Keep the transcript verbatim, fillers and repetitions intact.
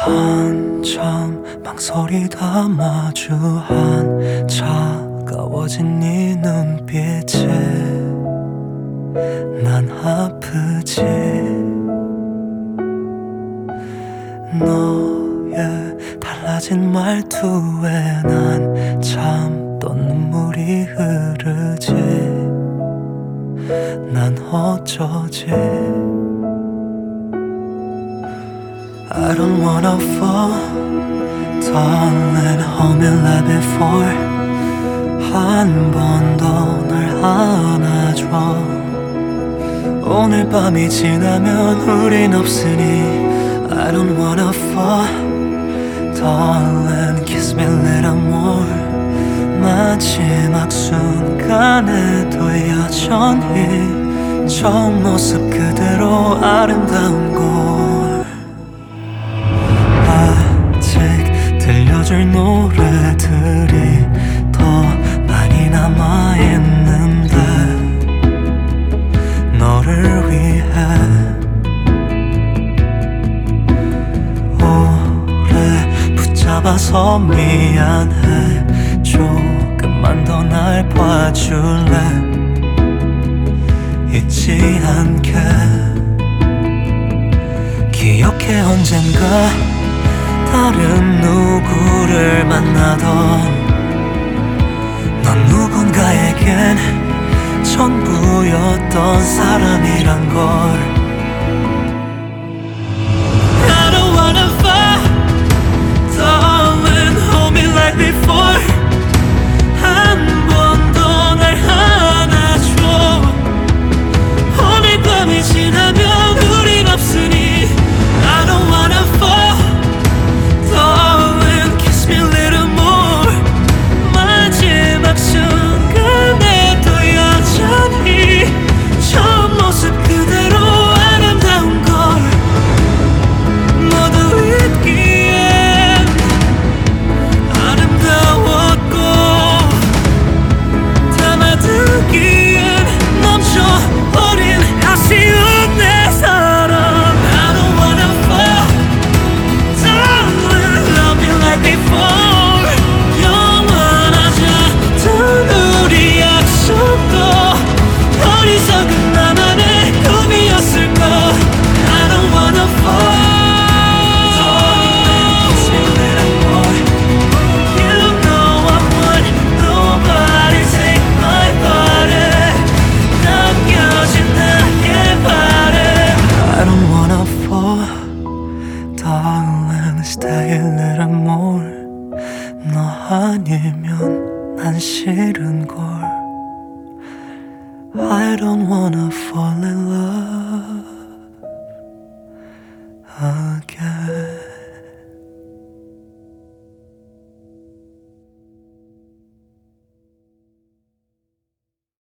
한참 망설이 담아주 한 차가워진 네 눈빛에 난 아프지. 너의 달라진 말투에 난 참던 눈물이 흐르지. 난 어쩌지. I don't wanna fall, darling, hold me like before. 한 번 더 날 안아줘. 오늘 밤이 지나면 우린 없으니 I don't wanna fall, darling, kiss me a little more. 마지막 순간에도 여전히 처음 모습 그대로 아름다운 걸. 들려줄 노래들이 더 많이 남아있는데 너를 위해 오래 붙잡아서 미안해. 조금만 더 날 봐줄래. 잊지 않게. 기억해 언젠가 다른 누구를 만나던 넌 누군가에겐 전부였던 사람이란 걸. I don't wanna fight, darling, hold me like before. 한 번 더 날 안아줘. 오늘 밤이 지나면 우린 없으니 I don't wanna fall, darling, kiss me a little more. 마지막 순간에도 여전히 처음 모습 그대로 아름다운 걸. 모두 잊기엔 아름다웠고 담아두기엔 넘쳐버린 아쉬운 내 사랑. I don't wanna fall, darling, love me like before. 영원하자던 우리 약속도 어리석은 나만의 꿈이었을까. I don't wanna fall, darling, kiss me a little more. You know I want nobody take my body. 남겨진 나의 바람. I don't wanna fall, darling, stay a little more. 너 아니면 난 싫은걸. I don't wanna fall in love again.